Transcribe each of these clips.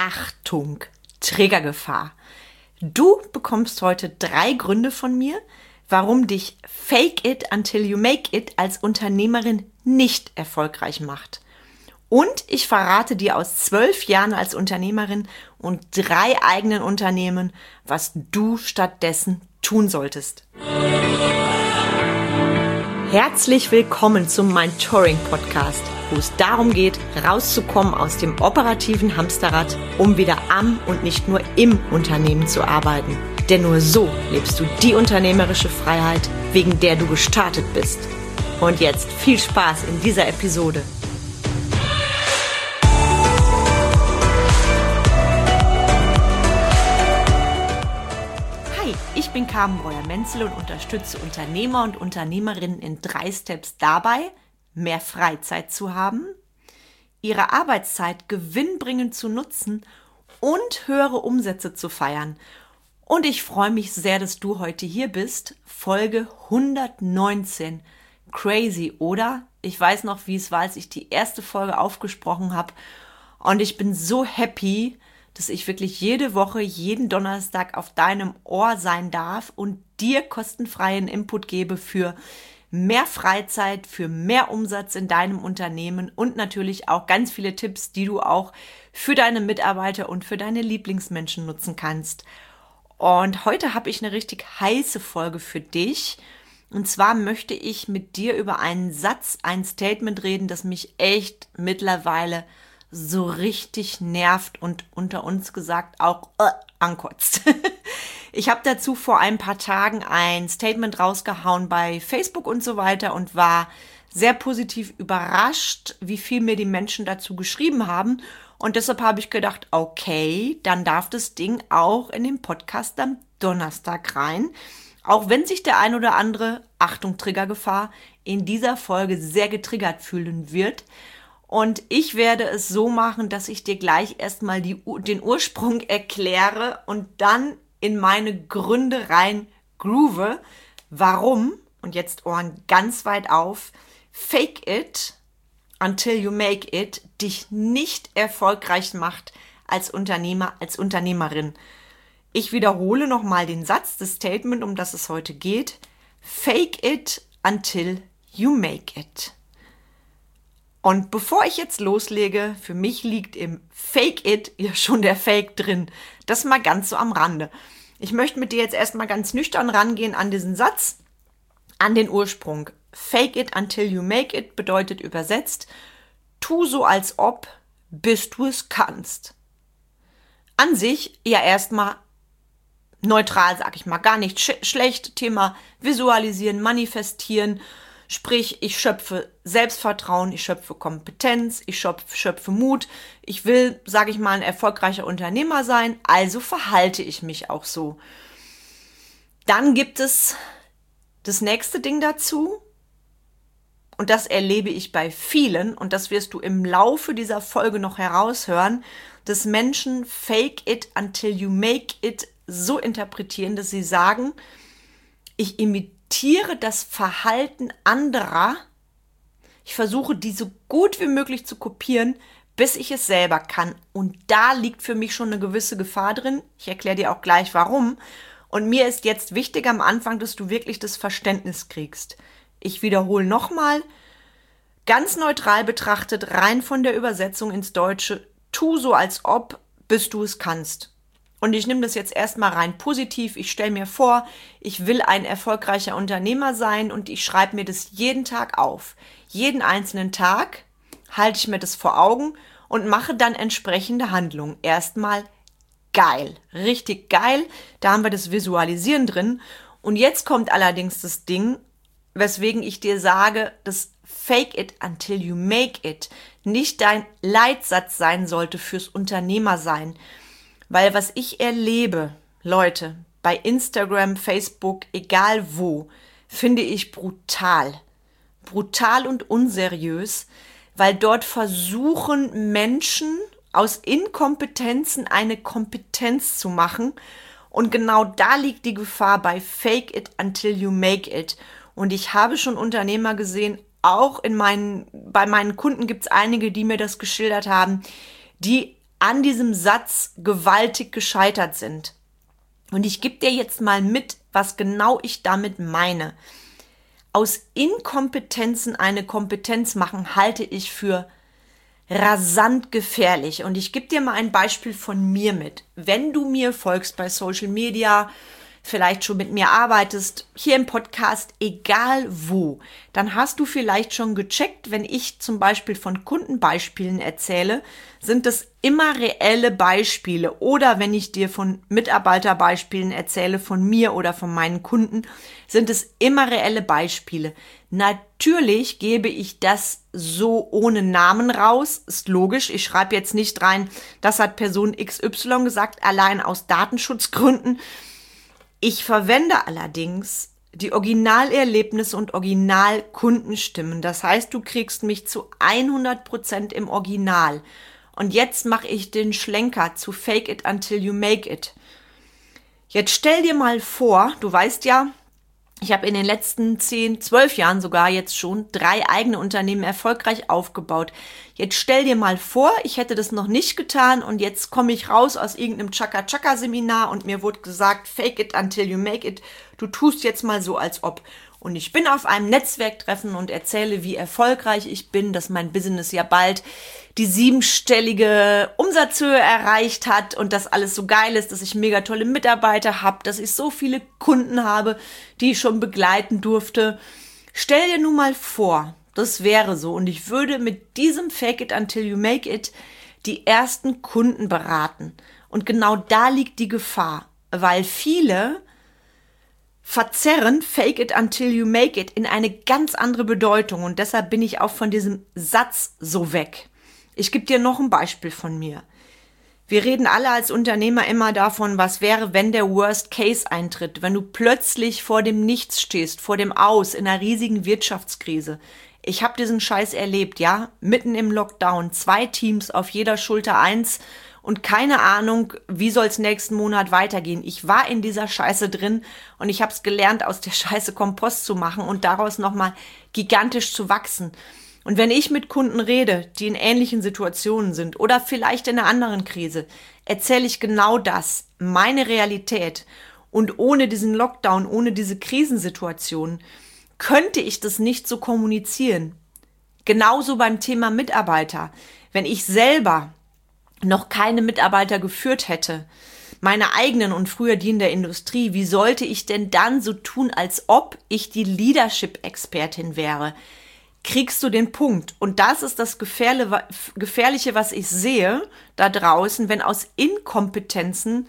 Achtung, Triggergefahr. Du bekommst heute 3 Gründe von mir, warum dich Fake it until you make it als Unternehmerin nicht erfolgreich macht. Und ich verrate dir aus 12 Jahren als Unternehmerin und 3 eigenen Unternehmen, was du stattdessen tun solltest. Herzlich willkommen zum Mentoring Podcast, wo es darum geht, rauszukommen aus dem operativen Hamsterrad, um wieder am und nicht nur im Unternehmen zu arbeiten. Denn nur so lebst du die unternehmerische Freiheit, wegen der du gestartet bist. Und jetzt viel Spaß in dieser Episode. Ich bin Carmen Breuer-Menzel und unterstütze Unternehmer und Unternehmerinnen in 3 Steps dabei, mehr Freizeit zu haben, ihre Arbeitszeit gewinnbringend zu nutzen und höhere Umsätze zu feiern. Und ich freue mich sehr, dass du heute hier bist. Folge 119. Crazy, oder? Ich weiß noch, wie es war, als ich die erste Folge aufgesprochen habe. Und ich bin so happy, dass ich wirklich jede Woche, jeden Donnerstag auf deinem Ohr sein darf und dir kostenfreien Input gebe für mehr Freizeit, für mehr Umsatz in deinem Unternehmen und natürlich auch ganz viele Tipps, die du auch für deine Mitarbeiter und für deine Lieblingsmenschen nutzen kannst. Und heute habe ich eine richtig heiße Folge für dich. Und zwar möchte ich mit dir über einen Satz, ein Statement reden, das mich echt mittlerweile so richtig nervt und unter uns gesagt auch ankotzt. Ich habe dazu vor ein paar Tagen ein Statement rausgehauen bei Facebook und so weiter und war sehr positiv überrascht, wie viel mir die Menschen dazu geschrieben haben. Und deshalb habe ich gedacht, okay, dann darf das Ding auch in den Podcast am Donnerstag rein. Auch wenn sich der ein oder andere, Achtung, Triggergefahr, in dieser Folge sehr getriggert fühlen wird. Und ich werde es so machen, dass ich dir gleich erstmal den Ursprung erkläre und dann in meine Gründe rein groove, warum, und jetzt Ohren ganz weit auf, fake it until you make it dich nicht erfolgreich macht als Unternehmer, als Unternehmerin. Ich wiederhole nochmal den Satz, das Statement, um das es heute geht. Fake it until you make it. Und bevor ich jetzt loslege, für mich liegt im Fake it ja schon der Fake drin. Das mal ganz so am Rande. Ich möchte mit dir jetzt erstmal ganz nüchtern rangehen an diesen Satz, an den Ursprung. Fake it until you make it bedeutet übersetzt, tu so als ob, bis du es kannst. An sich ja erstmal neutral, sag ich mal, gar nicht schlecht. Thema visualisieren, manifestieren. Sprich, ich schöpfe Selbstvertrauen, ich schöpfe Kompetenz, ich schöpfe Mut. Ich will, sage ich mal, ein erfolgreicher Unternehmer sein, also verhalte ich mich auch so. Dann gibt es das nächste Ding dazu und das erlebe ich bei vielen und das wirst du im Laufe dieser Folge noch heraushören, dass Menschen fake it until you make it so interpretieren, dass sie sagen, ich imitiere das Verhalten anderer. Ich versuche, die so gut wie möglich zu kopieren, bis ich es selber kann. Und da liegt für mich schon eine gewisse Gefahr drin. Ich erkläre dir auch gleich, warum. Und mir ist jetzt wichtig am Anfang, dass du wirklich das Verständnis kriegst. Ich wiederhole nochmal, ganz neutral betrachtet, rein von der Übersetzung ins Deutsche, tu so als ob, bis du es kannst. Und ich nehme das jetzt erstmal rein positiv. Ich stelle mir vor, ich will ein erfolgreicher Unternehmer sein und ich schreibe mir das jeden Tag auf. Jeden einzelnen Tag halte ich mir das vor Augen und mache dann entsprechende Handlungen. Erstmal geil, richtig geil. Da haben wir das Visualisieren drin. Und jetzt kommt allerdings das Ding, weswegen ich dir sage, dass fake it until you make it nicht dein Leitsatz sein sollte fürs Unternehmersein. Weil was ich erlebe, Leute, bei Instagram, Facebook, egal wo, finde ich brutal. Brutal und unseriös, weil dort versuchen Menschen aus Inkompetenzen eine Kompetenz zu machen. Und genau da liegt die Gefahr bei Fake it until you make it. Und ich habe schon Unternehmer gesehen, auch bei meinen Kunden gibt es einige, die mir das geschildert haben, die an diesem Satz gewaltig gescheitert sind. Und ich gebe dir jetzt mal mit, was genau ich damit meine. Aus Inkompetenzen eine Kompetenz machen, halte ich für rasant gefährlich. Und ich gebe dir mal ein Beispiel von mir mit. Wenn du mir folgst bei Social Media, vielleicht schon mit mir arbeitest, hier im Podcast, egal wo, dann hast du vielleicht schon gecheckt, wenn ich zum Beispiel von Kundenbeispielen erzähle, sind es immer reelle Beispiele. Oder wenn ich dir von Mitarbeiterbeispielen erzähle, von mir oder von meinen Kunden, sind es immer reelle Beispiele. Natürlich gebe ich das so ohne Namen raus, ist logisch. Ich schreibe jetzt nicht rein, das hat Person XY gesagt, allein aus Datenschutzgründen. Ich verwende allerdings die Originalerlebnisse und Originalkundenstimmen. Das heißt, du kriegst mich zu 100% im Original. Und jetzt mache ich den Schlenker zu Fake it until you make it. Jetzt stell dir mal vor, du weißt ja, ich habe in den letzten 10, 12 Jahren sogar jetzt schon 3 eigene Unternehmen erfolgreich aufgebaut. Jetzt stell dir mal vor, ich hätte das noch nicht getan und jetzt komme ich raus aus irgendeinem Chaka-Chaka-Seminar und mir wurde gesagt, fake it until you make it. Du tust jetzt mal so, als ob. Und ich bin auf einem Netzwerktreffen und erzähle, wie erfolgreich ich bin, dass mein Business ja bald die 7-stellige Umsatzhöhe erreicht hat und dass alles so geil ist, dass ich mega tolle Mitarbeiter habe, dass ich so viele Kunden habe, die ich schon begleiten durfte. Stell dir nun mal vor, das wäre so und ich würde mit diesem Fake it until you make it die ersten Kunden beraten. Und genau da liegt die Gefahr, weil viele verzerren Fake it until you make it in eine ganz andere Bedeutung und deshalb bin ich auch von diesem Satz so weg. Ich gebe dir noch ein Beispiel von mir. Wir reden alle als Unternehmer immer davon, was wäre, wenn der Worst Case eintritt, wenn du plötzlich vor dem Nichts stehst, vor dem Aus, in einer riesigen Wirtschaftskrise. Ich habe diesen Scheiß erlebt, ja, mitten im Lockdown, 2 Teams, auf jeder Schulter 1 und keine Ahnung, wie soll's nächsten Monat weitergehen. Ich war in dieser Scheiße drin und ich habe es gelernt, aus der Scheiße Kompost zu machen und daraus nochmal gigantisch zu wachsen. Und wenn ich mit Kunden rede, die in ähnlichen Situationen sind oder vielleicht in einer anderen Krise, erzähle ich genau das, meine Realität. Und ohne diesen Lockdown, ohne diese Krisensituation, könnte ich das nicht so kommunizieren. Genauso beim Thema Mitarbeiter. Wenn ich selber noch keine Mitarbeiter geführt hätte, meine eigenen und früher die in der Industrie, wie sollte ich denn dann so tun, als ob ich die Leadership-Expertin wäre? Kriegst du den Punkt? Und das ist das Gefährliche, was ich sehe da draußen, wenn aus Inkompetenzen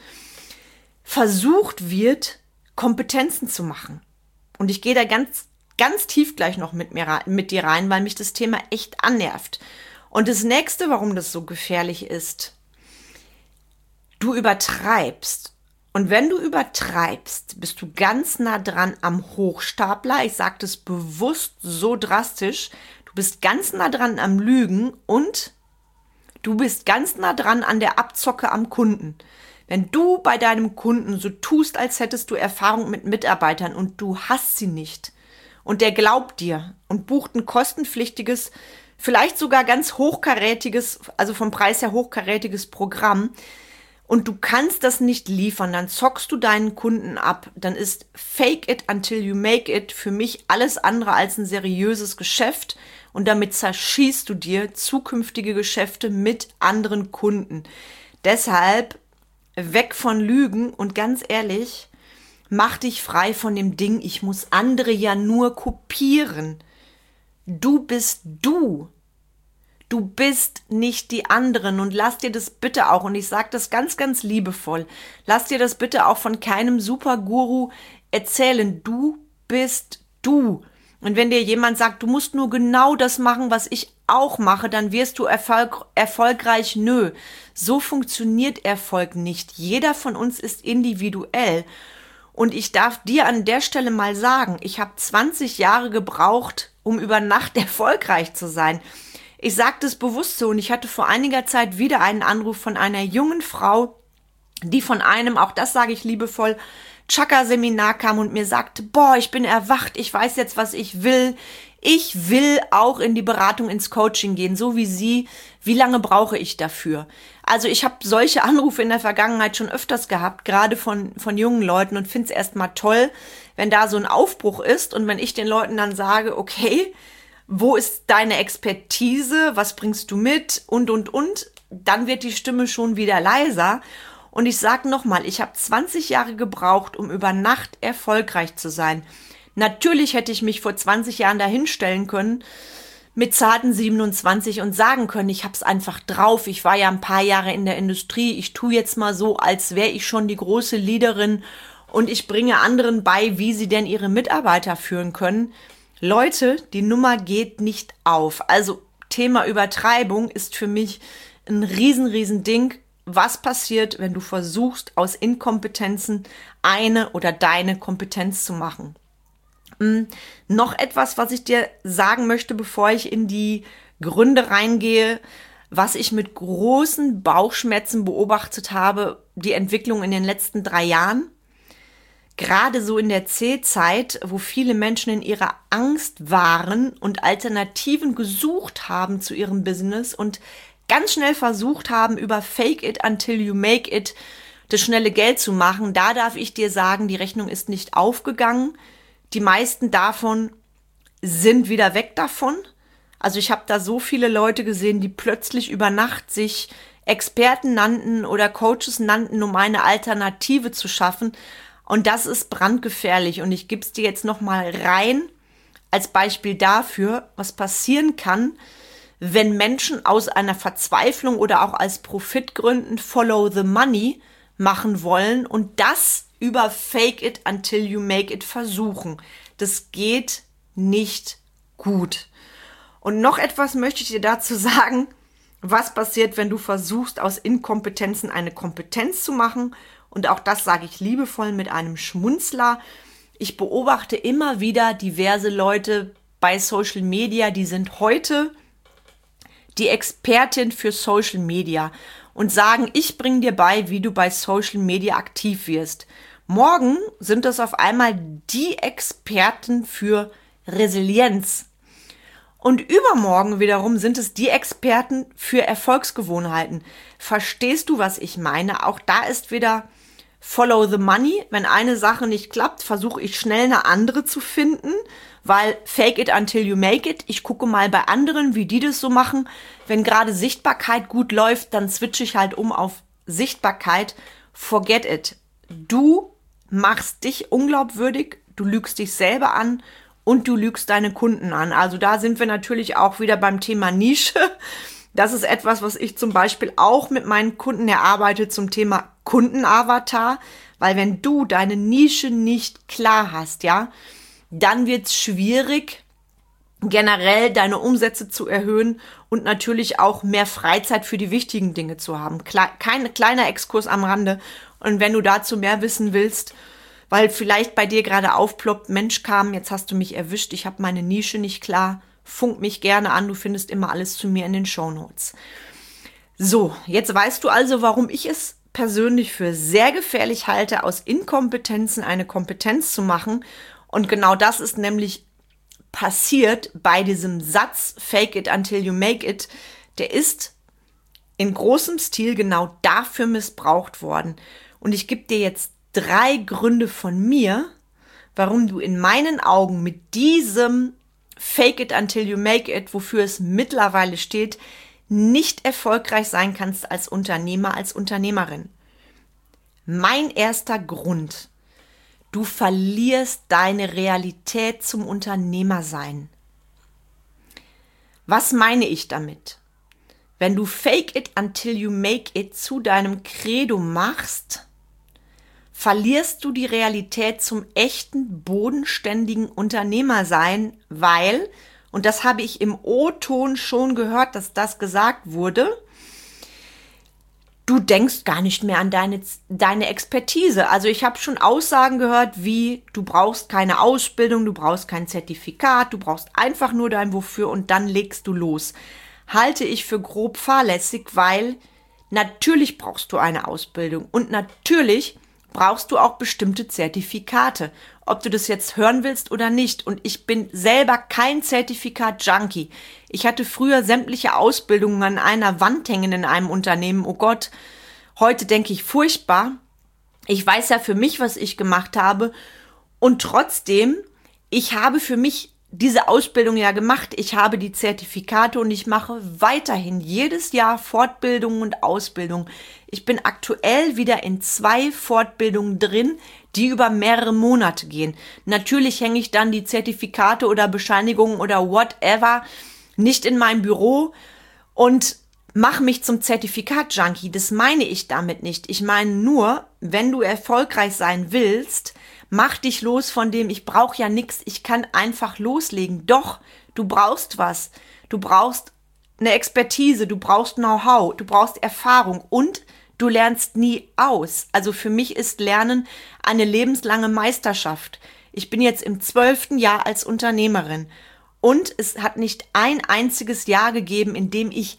versucht wird, Kompetenzen zu machen. Und ich gehe da ganz, ganz tief gleich noch mit dir rein, weil mich das Thema echt annervt. Und das nächste, warum das so gefährlich ist, du übertreibst. Und wenn du übertreibst, bist du ganz nah dran am Hochstapler. Ich sage das bewusst so drastisch. Du bist ganz nah dran am Lügen und du bist ganz nah dran an der Abzocke am Kunden. Wenn du bei deinem Kunden so tust, als hättest du Erfahrung mit Mitarbeitern und du hast sie nicht und der glaubt dir und bucht ein kostenpflichtiges, vielleicht sogar ganz hochkarätiges, also vom Preis her hochkarätiges Programm, und du kannst das nicht liefern, dann zockst du deinen Kunden ab. Dann ist Fake it until you make it für mich alles andere als ein seriöses Geschäft und damit zerschießt du dir zukünftige Geschäfte mit anderen Kunden. Deshalb weg von Lügen und ganz ehrlich, mach dich frei von dem Ding, ich muss andere ja nur kopieren. Du bist du. Du bist nicht die anderen und lass dir das bitte auch, und ich sage das ganz, ganz liebevoll, lass dir das bitte auch von keinem Superguru erzählen. Du bist du. Und wenn dir jemand sagt, du musst nur genau das machen, was ich auch mache, dann wirst du erfolgreich. Nö, so funktioniert Erfolg nicht. Jeder von uns ist individuell. Und ich darf dir an der Stelle mal sagen, ich habe 20 Jahre gebraucht, um über Nacht erfolgreich zu sein. Ich sage das bewusst so und ich hatte vor einiger Zeit wieder einen Anruf von einer jungen Frau, die von einem, auch das sage ich liebevoll, Chakra-Seminar kam und mir sagte, boah, ich bin erwacht, ich weiß jetzt, was ich will, Ich will auch in die Beratung, ins Coaching gehen, so wie Sie. Wie lange brauche ich dafür? Also ich habe solche Anrufe in der Vergangenheit schon öfters gehabt, gerade von jungen Leuten, und finde es erstmal toll, wenn da so ein Aufbruch ist und wenn ich den Leuten dann sage, okay, wo ist deine Expertise, was bringst du mit und, dann wird die Stimme schon wieder leiser. Und ich sage nochmal, ich habe 20 Jahre gebraucht, um über Nacht erfolgreich zu sein. Natürlich hätte ich mich vor 20 Jahren dahinstellen können, mit zarten 27 und sagen können, ich hab's einfach drauf, ich war ja ein paar Jahre in der Industrie, ich tue jetzt mal so, als wäre ich schon die große Leaderin und ich bringe anderen bei, wie sie denn ihre Mitarbeiter führen können. Leute, die Nummer geht nicht auf. Also Thema Übertreibung ist für mich ein riesen Ding. Was passiert, wenn du versuchst, aus Inkompetenzen eine oder deine Kompetenz zu machen? Noch etwas, was ich dir sagen möchte, bevor ich in die Gründe reingehe, was ich mit großen Bauchschmerzen beobachtet habe, die Entwicklung in den letzten 3 Jahren. Gerade so in der C-Zeit, wo viele Menschen in ihrer Angst waren und Alternativen gesucht haben zu ihrem Business und ganz schnell versucht haben, über Fake it until you make it das schnelle Geld zu machen. Da darf ich dir sagen, die Rechnung ist nicht aufgegangen. Die meisten davon sind wieder weg davon. Also ich habe da so viele Leute gesehen, die plötzlich über Nacht sich Experten nannten oder Coaches nannten, um eine Alternative zu schaffen. Und das ist brandgefährlich. Und ich gebe es dir jetzt nochmal rein als Beispiel dafür, was passieren kann, wenn Menschen aus einer Verzweiflung oder auch als Profitgründen Follow the Money machen wollen und das über Fake it until you make it versuchen. Das geht nicht gut. Und noch etwas möchte ich dir dazu sagen, was passiert, wenn du versuchst, aus Inkompetenzen eine Kompetenz zu machen. Und auch das sage ich liebevoll mit einem Schmunzler. Ich beobachte immer wieder diverse Leute bei Social Media, die sind heute die Expertin für Social Media und sagen, ich bringe dir bei, wie du bei Social Media aktiv wirst. Morgen sind das auf einmal die Experten für Resilienz. Und übermorgen wiederum sind es die Experten für Erfolgsgewohnheiten. Verstehst du, was ich meine? Auch da ist wieder Follow the Money. Wenn eine Sache nicht klappt, versuche ich schnell eine andere zu finden, weil Fake it until you make it. Ich gucke mal bei anderen, wie die das so machen. Wenn gerade Sichtbarkeit gut läuft, dann switche ich halt um auf Sichtbarkeit. Forget it. Du machst dich unglaubwürdig, du lügst dich selber an und du lügst deine Kunden an. Also da sind wir natürlich auch wieder beim Thema Nische. Das ist etwas, was ich zum Beispiel auch mit meinen Kunden erarbeite zum Thema Kundenavatar, weil wenn du deine Nische nicht klar hast, ja, dann wird es schwierig, generell deine Umsätze zu erhöhen und natürlich auch mehr Freizeit für die wichtigen Dinge zu haben. Kleiner Exkurs am Rande. Und wenn du dazu mehr wissen willst, weil vielleicht bei dir gerade aufploppt, Mensch kam, jetzt hast du mich erwischt, ich habe meine Nische nicht klar, funk mich gerne an, du findest immer alles zu mir in den Shownotes. So, jetzt weißt du also, warum ich es persönlich für sehr gefährlich halte, aus Inkompetenzen eine Kompetenz zu machen. Und genau das ist nämlich passiert bei diesem Satz, Fake it until you make it. Der ist in großem Stil genau dafür missbraucht worden. Und ich gebe dir jetzt 3 Gründe von mir, warum du in meinen Augen mit diesem Fake it until you make it, wofür es mittlerweile steht, nicht erfolgreich sein kannst als Unternehmer, als Unternehmerin. Mein erster Grund: Du verlierst deine Realität zum Unternehmersein. Was meine ich damit? Wenn du Fake it until you make it zu deinem Credo machst, verlierst du die Realität zum echten, bodenständigen Unternehmersein, weil, und das habe ich im O-Ton schon gehört, dass das gesagt wurde, du denkst gar nicht mehr an deine Expertise. Also ich habe schon Aussagen gehört wie, du brauchst keine Ausbildung, du brauchst kein Zertifikat, du brauchst einfach nur dein Wofür und dann legst du los. Halte ich für grob fahrlässig, weil natürlich brauchst du eine Ausbildung und natürlich brauchst du auch bestimmte Zertifikate, ob du das jetzt hören willst oder nicht. Und ich bin selber kein Zertifikat-Junkie. Ich hatte früher sämtliche Ausbildungen an einer Wand hängen in einem Unternehmen. Oh Gott, heute denke ich furchtbar. Ich weiß ja für mich, was ich gemacht habe. Und trotzdem, ich habe für mich diese Ausbildung ja gemacht. Ich habe die Zertifikate und ich mache weiterhin jedes Jahr Fortbildungen und Ausbildung. Ich bin aktuell wieder in 2 Fortbildungen drin, die über mehrere Monate gehen. Natürlich hänge ich dann die Zertifikate oder Bescheinigungen oder whatever nicht in meinem Büro und mache mich zum Zertifikat-Junkie. Das meine ich damit nicht. Ich meine nur, wenn du erfolgreich sein willst, mach dich los von dem, ich brauche ja nichts, ich kann einfach loslegen. Doch, du brauchst was. Du brauchst eine Expertise, du brauchst Know-how, du brauchst Erfahrung und du lernst nie aus. Also für mich ist Lernen eine lebenslange Meisterschaft. Ich bin jetzt im 12. Jahr als Unternehmerin und es hat nicht ein einziges Jahr gegeben, in dem ich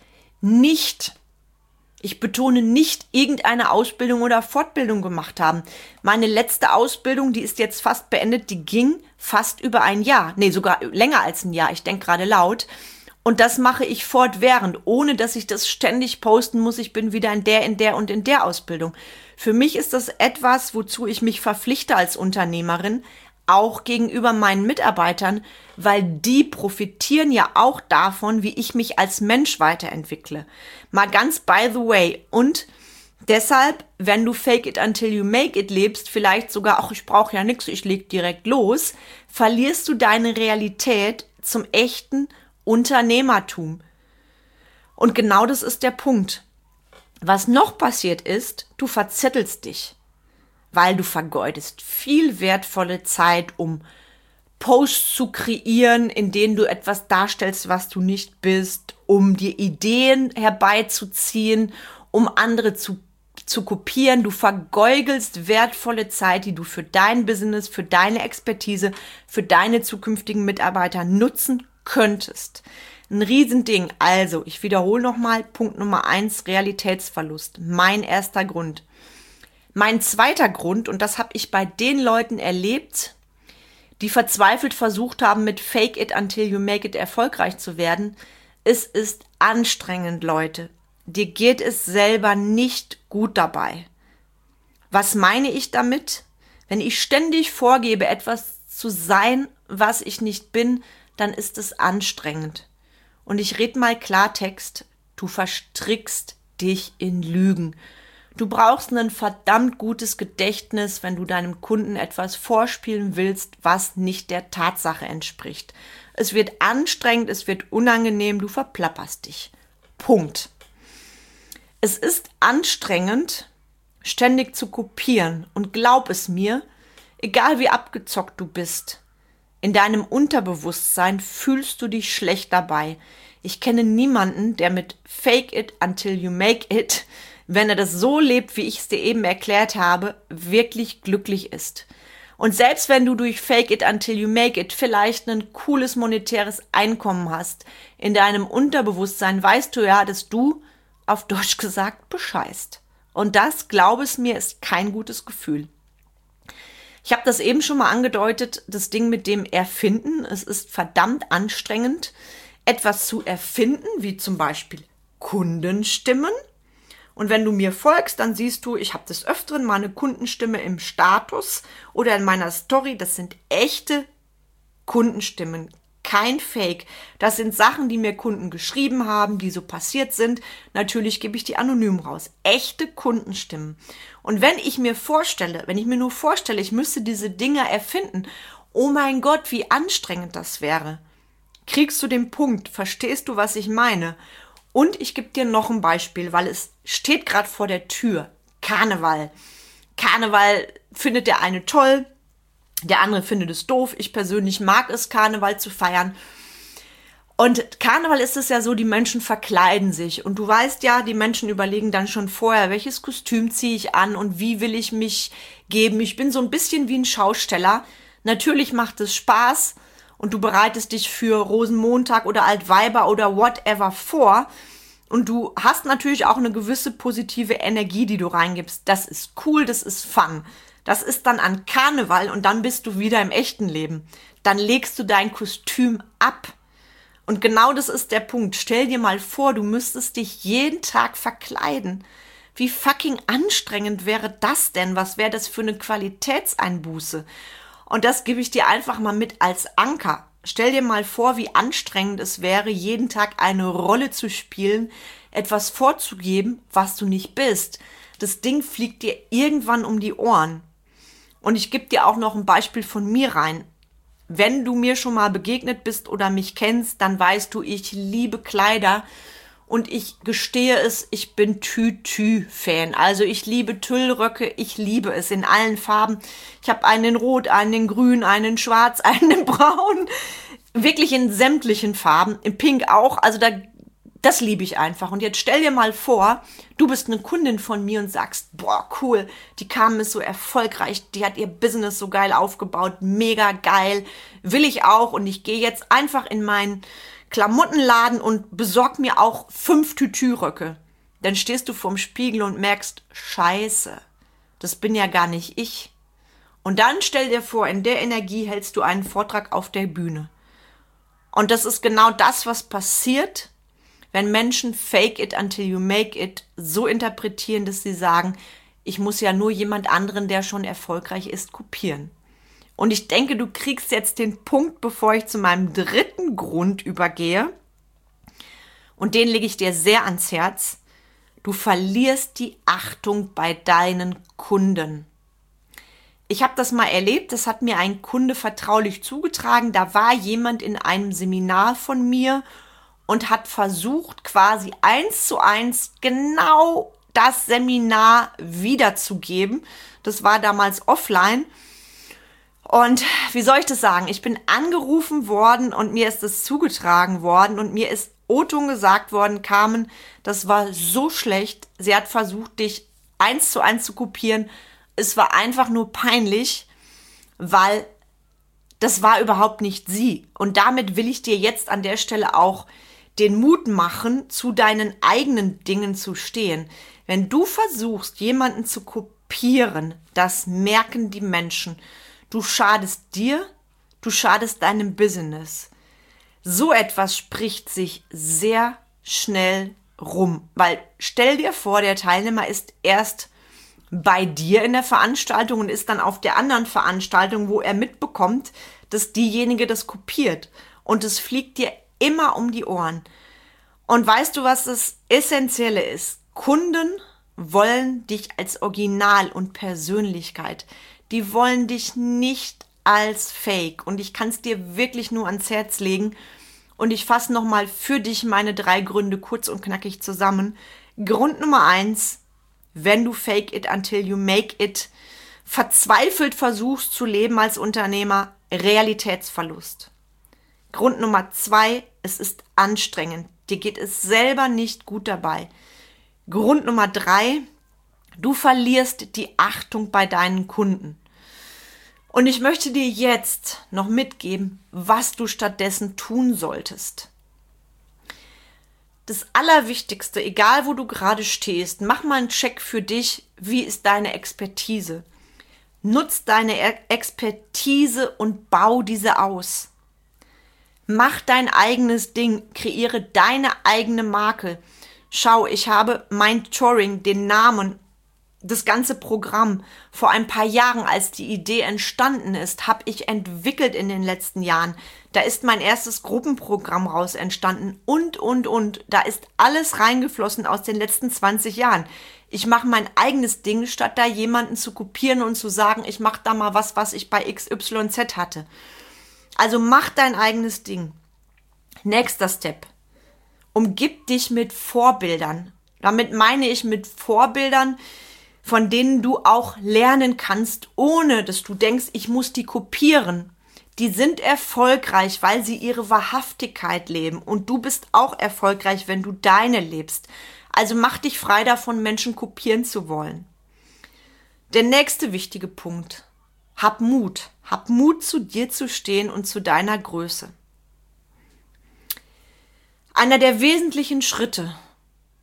betone nicht, irgendeine Ausbildung oder Fortbildung gemacht haben. Meine letzte Ausbildung, die ist jetzt fast beendet, die ging fast über ein Jahr. Nee, sogar länger als ein Jahr. Ich denke gerade laut. Und das mache ich fortwährend, ohne dass ich das ständig posten muss. Ich bin wieder in der Ausbildung. Für mich ist das etwas, wozu ich mich verpflichte als Unternehmerin, auch gegenüber meinen Mitarbeitern, weil die profitieren ja auch davon, wie ich mich als Mensch weiterentwickle. Mal ganz by the way. Und deshalb, wenn du fake it until you make it lebst, vielleicht sogar, ach, ich brauche ja nichts, ich leg direkt los, verlierst du deine Realität zum echten Unternehmertum. Und genau das ist der Punkt. Was noch passiert ist, du verzettelst dich, weil du vergeudest viel wertvolle Zeit, um Posts zu kreieren, in denen du etwas darstellst, was du nicht bist, um dir Ideen herbeizuziehen, um andere zu kopieren. Du vergeugelst wertvolle Zeit, die du für dein Business, für deine Expertise, für deine zukünftigen Mitarbeiter nutzen könntest. Ein Riesending. Also, ich wiederhole nochmal, Punkt Nummer 1, Realitätsverlust. Mein erster Grund. Mein zweiter Grund, und das habe ich bei den Leuten erlebt, die verzweifelt versucht haben, mit Fake it until you make it erfolgreich zu werden. Es ist anstrengend, Leute. Dir geht es selber nicht gut dabei. Was meine ich damit? Wenn ich ständig vorgebe, etwas zu sein, was ich nicht bin, dann ist es anstrengend. Und ich rede mal Klartext, du verstrickst dich in Lügen. Du brauchst ein verdammt gutes Gedächtnis, wenn du deinem Kunden etwas vorspielen willst, was nicht der Tatsache entspricht. Es wird anstrengend, es wird unangenehm, du verplapperst dich. Punkt. Es ist anstrengend, ständig zu kopieren. Und glaub es mir, egal wie abgezockt du bist, in deinem Unterbewusstsein fühlst du dich schlecht dabei. Ich kenne niemanden, der mit Fake it until you make it, wenn er das so lebt, wie ich es dir eben erklärt habe, wirklich glücklich ist. Und selbst wenn du durch Fake it until you make it vielleicht ein cooles monetäres Einkommen hast, in deinem Unterbewusstsein weißt du ja, dass du, auf Deutsch gesagt, bescheißt. Und das, glaub es mir, ist kein gutes Gefühl. Ich habe das eben schon mal angedeutet, das Ding mit dem Erfinden. Es ist verdammt anstrengend, etwas zu erfinden, wie zum Beispiel Kundenstimmen. Und wenn du mir folgst, dann siehst du, ich habe des Öfteren mal eine Kundenstimme im Status oder in meiner Story. Das sind echte Kundenstimmen, kein Fake. Das sind Sachen, die mir Kunden geschrieben haben, die so passiert sind. Natürlich gebe ich die anonym raus. Echte Kundenstimmen. Und wenn ich mir nur vorstelle, ich müsste diese Dinger erfinden, oh mein Gott, wie anstrengend das wäre. Kriegst du den Punkt? Verstehst du, was ich meine? Und ich gebe dir noch ein Beispiel, weil es steht gerade vor der Tür. Karneval. Karneval findet der eine toll, der andere findet es doof. Ich persönlich mag es, Karneval zu feiern. Und Karneval ist es ja so, die Menschen verkleiden sich. Und du weißt ja, die Menschen überlegen dann schon vorher, welches Kostüm ziehe ich an und wie will ich mich geben. Ich bin so ein bisschen wie ein Schausteller. Natürlich macht es Spaß. Und du bereitest dich für Rosenmontag oder Altweiber oder whatever vor. Und du hast natürlich auch eine gewisse positive Energie, die du reingibst. Das ist cool, das ist Fun. Das ist dann an Karneval und dann bist du wieder im echten Leben. Dann legst du dein Kostüm ab. Und genau das ist der Punkt. Stell dir mal vor, du müsstest dich jeden Tag verkleiden. Wie fucking anstrengend wäre das denn? Was wäre das für eine Qualitätseinbuße? Und das gebe ich dir einfach mal mit als Anker. Stell dir mal vor, wie anstrengend es wäre, jeden Tag eine Rolle zu spielen, etwas vorzugeben, was du nicht bist. Das Ding fliegt dir irgendwann um die Ohren. Und ich gebe dir auch noch ein Beispiel von mir rein. Wenn du mir schon mal begegnet bist oder mich kennst, dann weißt du, ich liebe Kleider. Und ich gestehe es, ich bin Tütü-Fan. Also ich liebe Tüllröcke, ich liebe es in allen Farben. Ich habe einen in Rot, einen in Grün, einen in Schwarz, einen in Braun. Wirklich in sämtlichen Farben, in Pink auch. Also das liebe ich einfach. Und jetzt stell dir mal vor, du bist eine Kundin von mir und sagst, boah, cool, die Carmen ist so erfolgreich, die hat ihr Business so geil aufgebaut, mega geil, will ich auch. Und ich gehe jetzt einfach in meinen Klamottenladen und besorg mir auch 5 Tütü-Röcke. Dann stehst du vorm Spiegel und merkst, Scheiße, das bin ja gar nicht ich. Und dann stell dir vor, in der Energie hältst du einen Vortrag auf der Bühne. Und das ist genau das, was passiert, wenn Menschen fake it until you make it so interpretieren, dass sie sagen, ich muss ja nur jemand anderen, der schon erfolgreich ist, kopieren. Und ich denke, du kriegst jetzt den Punkt, bevor ich zu meinem dritten Grund übergehe. Und den lege ich dir sehr ans Herz. Du verlierst die Achtung bei deinen Kunden. Ich habe das mal erlebt, das hat mir ein Kunde vertraulich zugetragen. Da war jemand in einem Seminar von mir und hat versucht, quasi 1:1 genau das Seminar wiederzugeben. Das war damals offline. Und wie soll ich das sagen? Ich bin angerufen worden und mir ist es zugetragen worden und mir ist O-Ton gesagt worden, Carmen, das war so schlecht. Sie hat versucht, dich 1:1 zu kopieren. Es war einfach nur peinlich, weil das war überhaupt nicht sie. Und damit will ich dir jetzt an der Stelle auch den Mut machen, zu deinen eigenen Dingen zu stehen. Wenn du versuchst, jemanden zu kopieren, das merken die Menschen. Du schadest dir, du schadest deinem Business. So etwas spricht sich sehr schnell rum, weil stell dir vor, der Teilnehmer ist erst bei dir in der Veranstaltung und ist dann auf der anderen Veranstaltung, wo er mitbekommt, dass diejenige das kopiert. Und es fliegt dir immer um die Ohren. Und weißt du, was das Essentielle ist? Kunden wollen dich als Original und Persönlichkeit. Die wollen dich nicht als Fake. Und ich kann es dir wirklich nur ans Herz legen. Und ich fasse nochmal für dich meine 3 Gründe kurz und knackig zusammen. Grund Nummer 1, wenn du fake it until you make it, verzweifelt versuchst zu leben als Unternehmer, Realitätsverlust. Grund Nummer 2, es ist anstrengend. Dir geht es selber nicht gut dabei. Grund Nummer 3, du verlierst die Achtung bei deinen Kunden. Und ich möchte dir jetzt noch mitgeben, was du stattdessen tun solltest. Das Allerwichtigste, egal wo du gerade stehst, mach mal einen Check für dich, wie ist deine Expertise. Nutz deine Expertise und bau diese aus. Mach dein eigenes Ding, kreiere deine eigene Marke. Schau, ich habe Mindtouring, den Namen, das ganze Programm vor ein paar Jahren, als die Idee entstanden ist, habe ich entwickelt in den letzten Jahren. Da ist mein erstes Gruppenprogramm raus entstanden und. Da ist alles reingeflossen aus den letzten 20 Jahren. Ich mache mein eigenes Ding, statt da jemanden zu kopieren und zu sagen, ich mache da mal was ich bei XYZ hatte. Also mach dein eigenes Ding. Nächster Step. Umgib dich mit Vorbildern. Damit meine ich mit Vorbildern, von denen du auch lernen kannst, ohne dass du denkst, ich muss die kopieren. Die sind erfolgreich, weil sie ihre Wahrhaftigkeit leben. Und du bist auch erfolgreich, wenn du deine lebst. Also mach dich frei davon, Menschen kopieren zu wollen. Der nächste wichtige Punkt. Hab Mut. Hab Mut, zu dir zu stehen und zu deiner Größe. Einer der wesentlichen Schritte,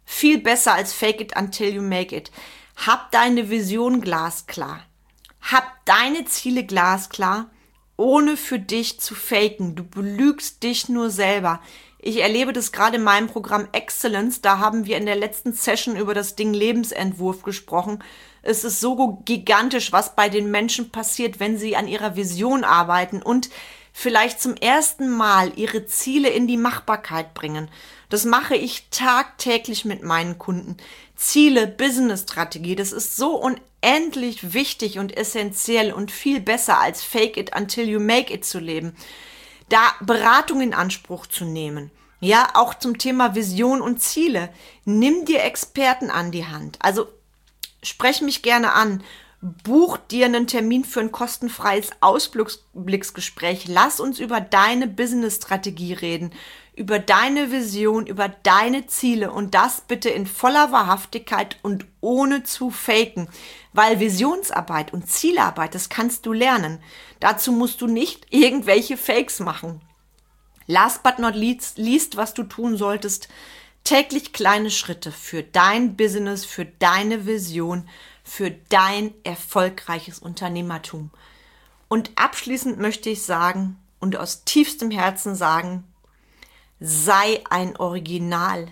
Viel besser als fake it until you make it. Hab deine Vision glasklar. Hab deine Ziele glasklar, ohne für dich zu faken. Du belügst dich nur selber. Ich erlebe das gerade in meinem Programm Excellence. Da haben wir in der letzten Session über das Ding Lebensentwurf gesprochen. Es ist so gigantisch, was bei den Menschen passiert, wenn sie an ihrer Vision arbeiten und vielleicht zum ersten Mal ihre Ziele in die Machbarkeit bringen. Das mache ich tagtäglich mit meinen Kunden. Ziele, Business-Strategie, das ist so unendlich wichtig und essentiell und viel besser als fake it until you make it zu leben. Da Beratung in Anspruch zu nehmen. Ja, auch zum Thema Vision und Ziele. Nimm dir Experten an die Hand. Also sprech mich gerne an. Buch dir einen Termin für ein kostenfreies Ausblicksgespräch. Lass uns über deine Business-Strategie reden, über deine Vision, über deine Ziele und das bitte in voller Wahrhaftigkeit und ohne zu faken. Weil Visionsarbeit und Zielarbeit, das kannst du lernen. Dazu musst du nicht irgendwelche Fakes machen. Last but not least, was du tun solltest, täglich kleine Schritte für dein Business, für deine Vision, für dein erfolgreiches Unternehmertum. Und abschließend möchte ich sagen und aus tiefstem Herzen sagen, sei ein Original.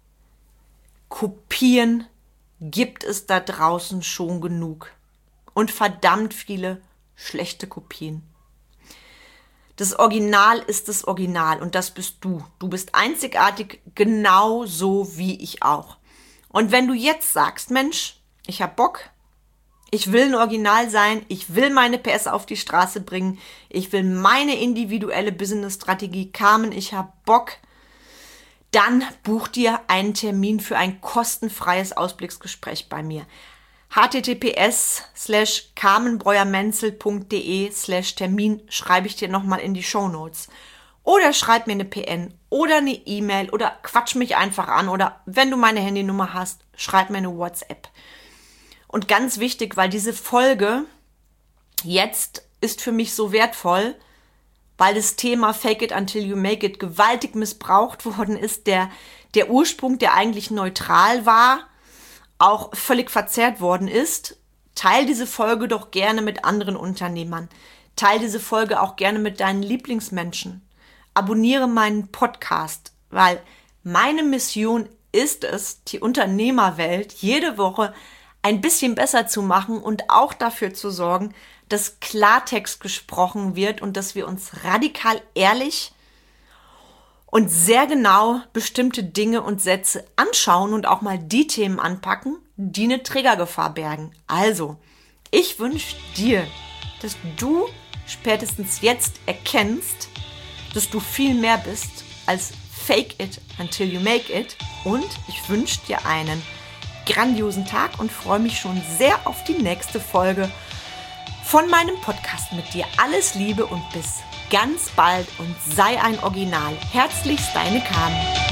Kopien gibt es da draußen schon genug und verdammt viele schlechte Kopien. Das Original ist das Original und das bist du. Du bist einzigartig, genauso wie ich auch. Und wenn du jetzt sagst, Mensch, ich hab Bock, ich will ein Original sein, ich will meine PS auf die Straße bringen, ich will meine individuelle Business-Strategie kamen, ich hab Bock, dann buch dir einen Termin für ein kostenfreies Ausblicksgespräch bei mir. https:/carmenbreuermenzel.de/Termin schreibe ich dir nochmal in die Shownotes. Oder schreib mir eine PN oder eine E-Mail oder quatsch mich einfach an oder wenn du meine Handynummer hast, schreib mir eine WhatsApp. Und ganz wichtig, weil diese Folge jetzt ist für mich so wertvoll, weil das Thema Fake it until you make it gewaltig missbraucht worden ist, der Ursprung, der eigentlich neutral war, auch völlig verzerrt worden ist. Teil diese Folge doch gerne mit anderen Unternehmern. Teil diese Folge auch gerne mit deinen Lieblingsmenschen. Abonniere meinen Podcast, weil meine Mission ist es, die Unternehmerwelt jede Woche ein bisschen besser zu machen und auch dafür zu sorgen, dass Klartext gesprochen wird und dass wir uns radikal ehrlich und sehr genau bestimmte Dinge und Sätze anschauen und auch mal die Themen anpacken, die eine Triggergefahr bergen. Also, ich wünsche dir, dass du spätestens jetzt erkennst, dass du viel mehr bist als fake it until you make it. Und ich wünsche dir einen grandiosen Tag und freue mich schon sehr auf die nächste Folge von meinem Podcast mit dir. Alles Liebe und bis ganz bald und sei ein Original. Herzlichst deine Carmen.